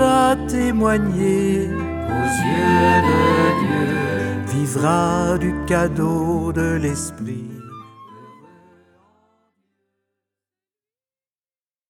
voudra témoigner aux yeux de Dieu, vivra du cadeau de l'Esprit.